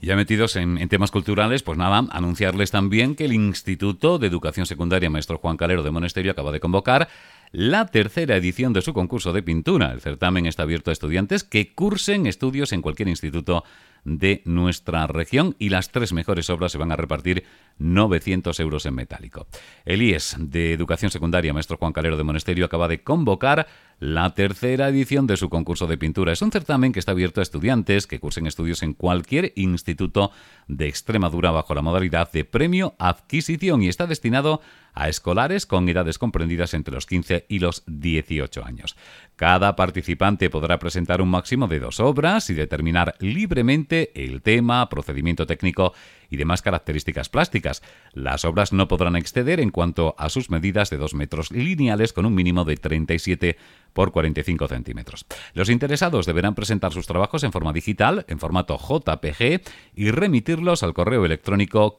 Ya metidos en temas culturales, pues nada, anunciarles también que el Instituto de Educación Secundaria Maestro Juan Calero de Monesterio acaba de convocar la tercera edición de su concurso de pintura. El certamen está abierto a estudiantes que cursen estudios en cualquier instituto de nuestra región y las 3 mejores obras se van a repartir 900 euros en metálico. El IES de Educación Secundaria Maestro Juan Calero de Monesterio acaba de convocar la tercera edición de su concurso de pintura. Es un certamen que está abierto a estudiantes que cursen estudios en cualquier instituto de Extremadura bajo la modalidad de premio adquisición y está destinado a escolares con edades comprendidas entre los 15 y los 18 años. Cada participante podrá presentar un máximo de 2 obras y determinar libremente el tema, procedimiento técnico y demás características plásticas. Las obras no podrán exceder en cuanto a sus medidas de 2 metros lineales con un mínimo de 37 por 45 centímetros. Los interesados deberán presentar sus trabajos en forma digital, en formato JPG, y remitirlos al correo electrónico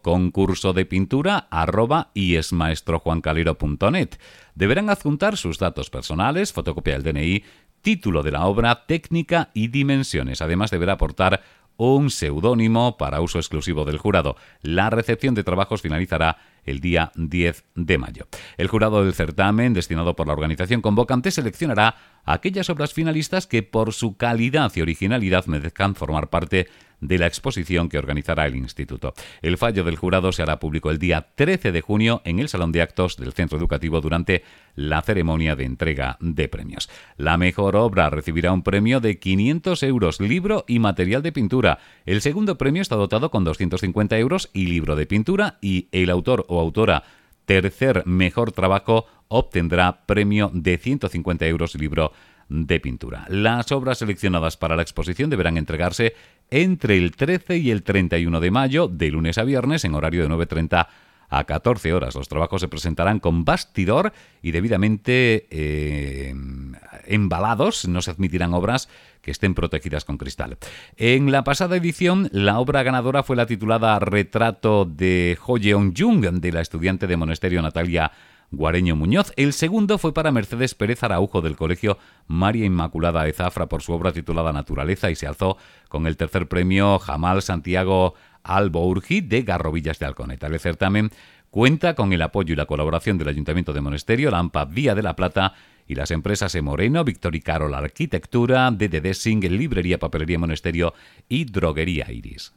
concursodepintura@iesmaestrojuancalero.net. Deberán adjuntar sus datos personales, fotocopia del DNI, título de la obra, técnica y dimensiones. Además, deberá aportar un seudónimo para uso exclusivo del jurado. La recepción de trabajos finalizará el día 10 de mayo. El jurado del certamen, destinado por la organización convocante, seleccionará aquellas obras finalistas que por su calidad y originalidad merezcan formar parte de la exposición que organizará el instituto. El fallo del jurado se hará público el día 13 de junio en el Salón de Actos del Centro Educativo durante la ceremonia de entrega de premios. La mejor obra recibirá un premio de 500 euros, libro y material de pintura. El segundo premio está dotado con 250 euros y libro de pintura, y el autor o autora tercer mejor trabajo obtendrá premio de 150 euros y libro de pintura. Las obras seleccionadas para la exposición deberán entregarse entre el 13 y el 31 de mayo, de lunes a viernes, en horario de 9:30 a 14 horas. Los trabajos se presentarán con bastidor y debidamente embalados. No se admitirán obras que estén protegidas con cristal. En la pasada edición, la obra ganadora fue la titulada Retrato de Jo Yeon-jung, de la estudiante de Monesterio Natalia Guareño Muñoz. El segundo fue para Mercedes Pérez Araujo, del Colegio María Inmaculada de Zafra, por su obra titulada Naturaleza, y se alzó con el tercer premio Jamal Santiago Albourgi, de Garrovillas de Alconeta. El certamen cuenta con el apoyo y la colaboración del Ayuntamiento de Monesterio, la AMPA Vía de la Plata y las empresas E. Moreno, Víctor y Carol Arquitectura, DD Dessing, Librería Papelería Monesterio y Droguería Iris.